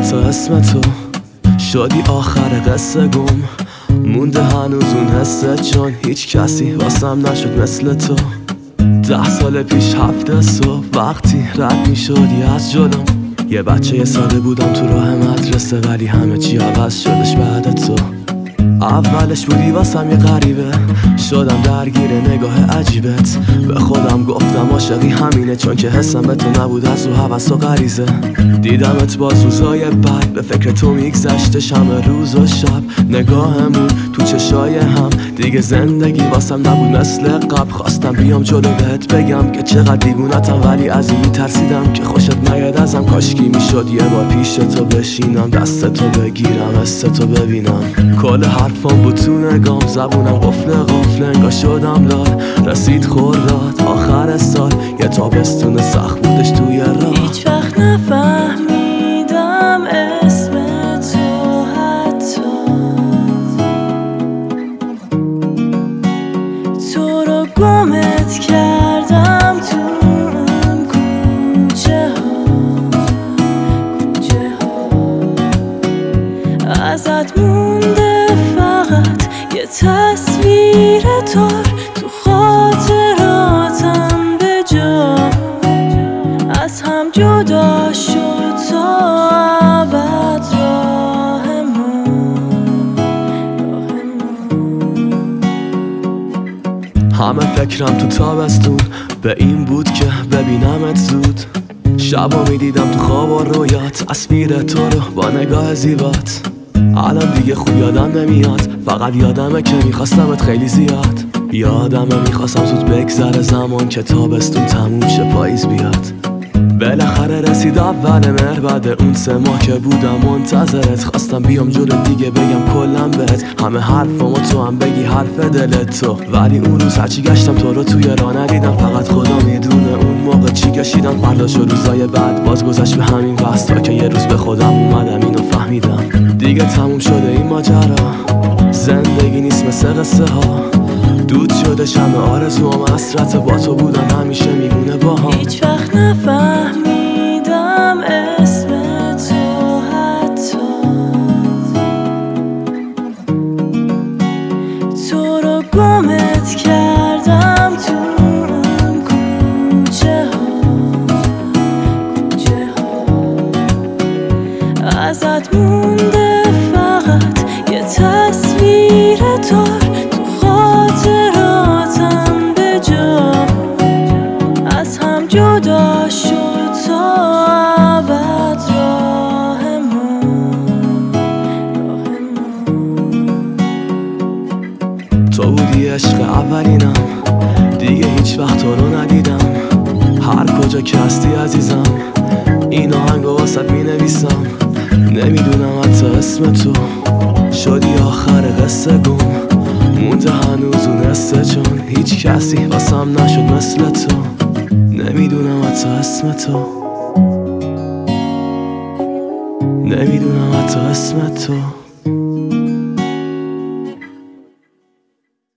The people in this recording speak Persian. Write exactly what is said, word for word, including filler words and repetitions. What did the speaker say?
حتی اسم تو شدی آخر قصه گم مونده هنوز اون حسه، چون هیچ کسی واسم نشد مثل تو. ده سال پیش هفته صبح وقتی رد می شدی از جلوم، یه بچه یه ساده بودم تو راه مدرسه، ولی همه چی عوض شدش بعد تو. اولش بودی واسم یه غریبه، شدم درگیر نگاه عجیبت. به خودم گفتم عاشقی همینه، چون که حسم به تو نبود از رو هوس و غریزه. دیدمت باز روزای بعد، به فکر تو میگذشتش همه روز و شب. نگاهمون تو چشای هم، دیگه زندگی واسم نبود مثل قبل. خواستم بیام جلو بهت بگم که چقدر دیوونتم، ولی از این میترسیدم که خوشت نیاد ازم. کاشکی میشد یه بار پیش تو بشینم، دست تو بگیرم، حس تو ببینم. کل حرفام بود تو نگام، زبونم قفل قفل انگار شدم لال. رسید خرداد آخر سال، یه تابستون سخت بودش توی راه. هیچ وقت نفهمیدم اسم تو حتی، تو رو گمت کردم تو اون کوچه ها کوچه ها. ازت مونده فقط یه تصویر تار تو خاطراتم به جا. از هم جدا شد تا ابد راه ما راه ما. همه فکرم تو تابستون به این بود که ببینمت زود. شبا میدیدم تو خواب و رویات تصویر تو رو با نگاه زیبات. الان دیگه خوب یادم نمیاد، فقط یادمه که میخواستمت خیلی زیاد. یادمه میخواستم زود بگذره زمان، که تابستون تموم شه پاییز بیاد. بالاخره رسید اول مهر، بعد اون سه ماه که بودم منتظرت. خواستم بیام جلو دیگه بگم کلم بهت همه حرفامو، تو هم بگی حرف دلت تو. ولی اون روز هرچی گشتم تو رو توی راه ندیدم، فقط خدا میدونه اون موقع چی کشیدم. فردا شد روزای بعد باز گذشت به همین واسه، تا که یه روز به خودم اومدم اینو فهمیدم دیگه تموم شده این ماجرا. زندگی نیست مثل قصه ها، دود شده شمع آرزوام، حسرت با تو بودن همیشه میمونه باها. هیچ وقت نفهمیدم اسم تو حتی، تو رو گمت کردم تو اون کوچه ها کوچه ها. ازت مونده فقط یه تصویر تار تو خاطراتم به جا. از هم جدا شد تا ابد راه ما راه ما. تو بودی عشق اولینم، دیگه هیچ وقت تو رو ندیدم. هر کجا که هستی عزیزم، این آهنگو واسط می نویسم. نمیدونم حتی اسم تو شدی آخر قصه گم مونده هنوز اون حسه، چون هیچ کسی واسم نشد مثل تو. نمیدونم حتی اسم تو نمیدونم حتی اسم تو